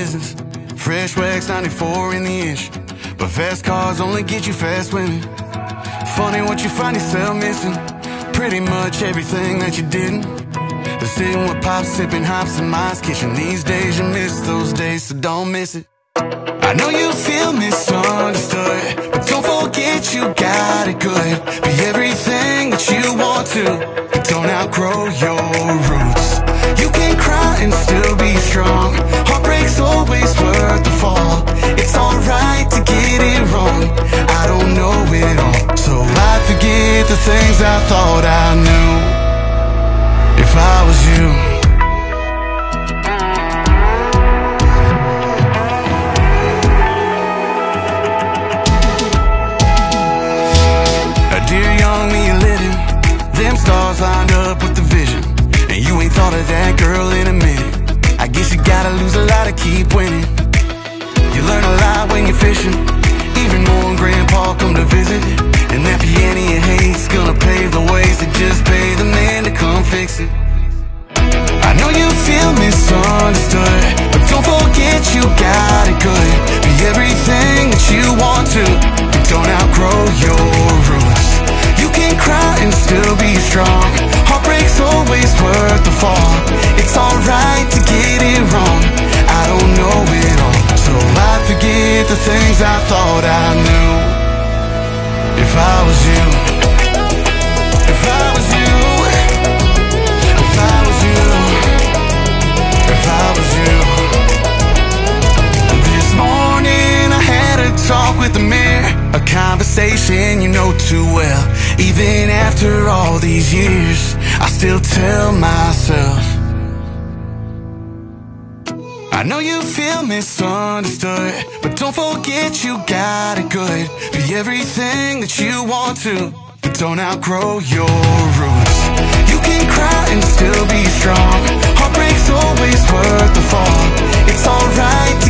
business. Fresh wax 94 in the inch, but fast cars only get you fast women. Funny what you find yourself missing, pretty much everything that you didn't. They're sitting with pops, sipping hops in Ma's kitchen. These days you miss those days, so don't miss it. I know you feel misunderstood, but don't forget you got it good. Be everything that you want to, but don't outgrow your roots. You can cry and still be strong. Heartbreak's always worth the fall. It's alright to get it wrong. I don't know it all, so I'd forget the things I thought I knew if I was you. Dear young me, you're living. Them stars lined up with the vision, and you ain't thought of that girl in a minute. I guess you gotta lose a lot to keep winning. You learn a lot when you're fishing, even more when grandpa come to visit. And that piano you hate's gonna pave the way, so just pay the man to come fix it. I know you feel misunderstood, but don't forget you got it good. Be everything that you want to, but don't outgrow your roots. You can cry and still be strong. Heartbreak's always worth the fall. It's alright to get it wrong. I don't know it all, so I'd forget the things I thought I knew if I was you. If I was you. If I was you. If I was you. This morning I had a talk with the mirror, a conversation you know too well. Even after all these years, I still tell myself, I know you feel misunderstood, but don't forget you got it good. Be everything that you want to, but don't outgrow your roots. You can cry and still be strong. Heartbreak's always worth the fall. It's alright to